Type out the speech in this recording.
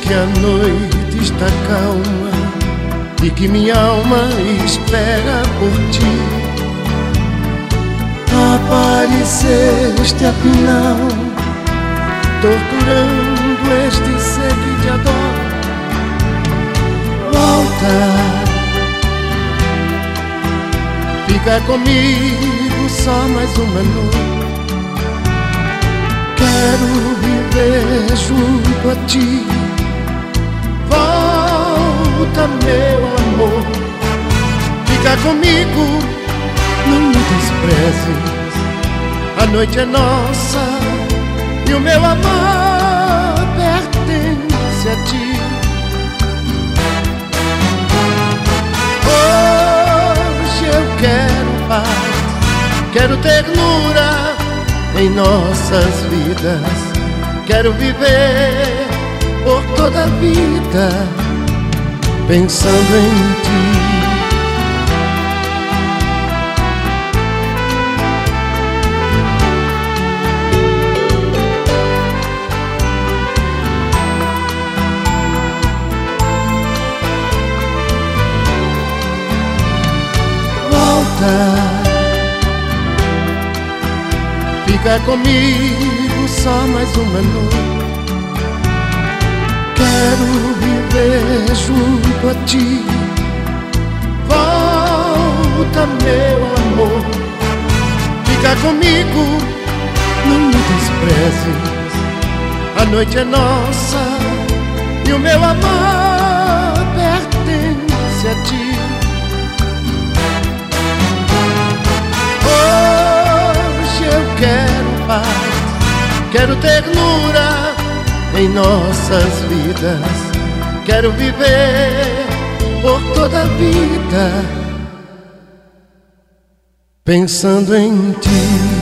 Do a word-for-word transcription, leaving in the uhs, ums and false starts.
que a noite está calma e que minha alma espera por ti. Apareceste afinal, torturando este ser que te adora. Volta, fica comigo só mais uma noite. Quero viver junto a ti. Volta, meu amor, fica comigo, não me desprezes. A noite é nossa e o meu amor pertence a ti. Hoje eu quero paz, quero ternura em nossas vidas. Quero viver por toda a vida pensando em ti. Volta, fica comigo só mais uma noite. Quero viver junto a ti. Volta, meu amor, fica comigo, não me desprezes. A noite é nossa e o meu amor pertence a ti. Quero paz, quero ternura em nossas vidas. Quero viver por toda a vida pensando em ti.